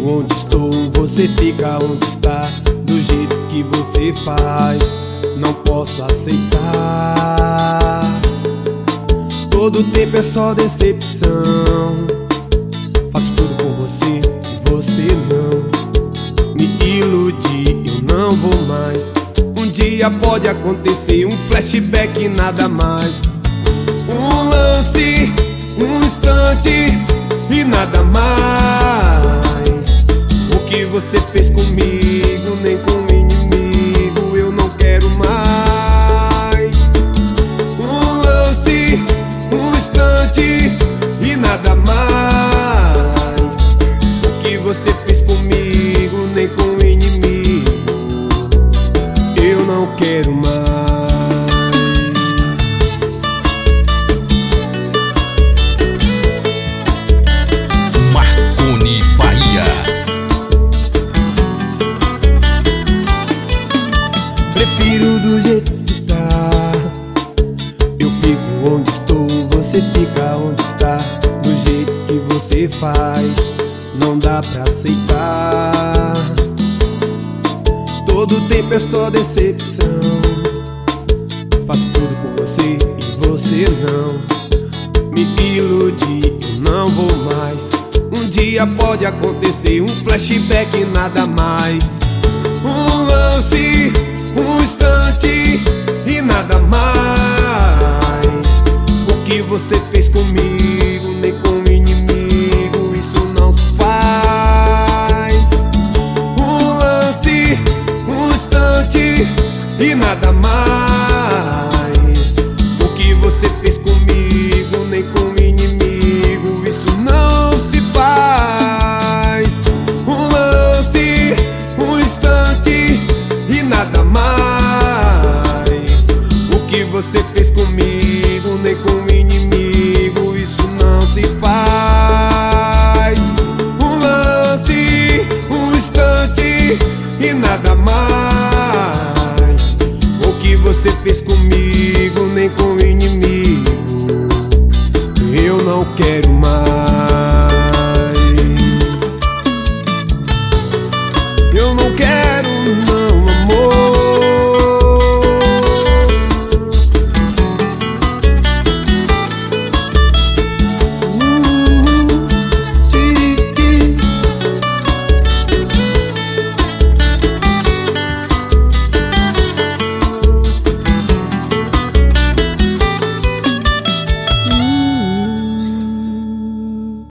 onde estou, você fica onde está. Do jeito que você faz, não posso aceitar. Todo tempo é só decepção. Faço tudo por você e você não. Me iludi, eu não vou mais. Um dia pode acontecer, um flashback e nada mais. Um lance, um instante e nada mais. O que você fez comigo, nem com o inimigo eu não quero mais. Um lance, um instante e nada mais. O que você fez comigo, nem com o inimigo eu não quero mais. Marconi Bahia. Prefiro do jeito que tá. Eu fico onde estou, você fica onde está. Do jeito que você faz, não dá pra aceitar. Todo tempo é só decepção. Faço tudo por você e você não. Me iludi, eu não vou mais. Um dia pode acontecer, um flashback e nada mais. Um lance, um instante e nada mais. O que você fez comigo, nem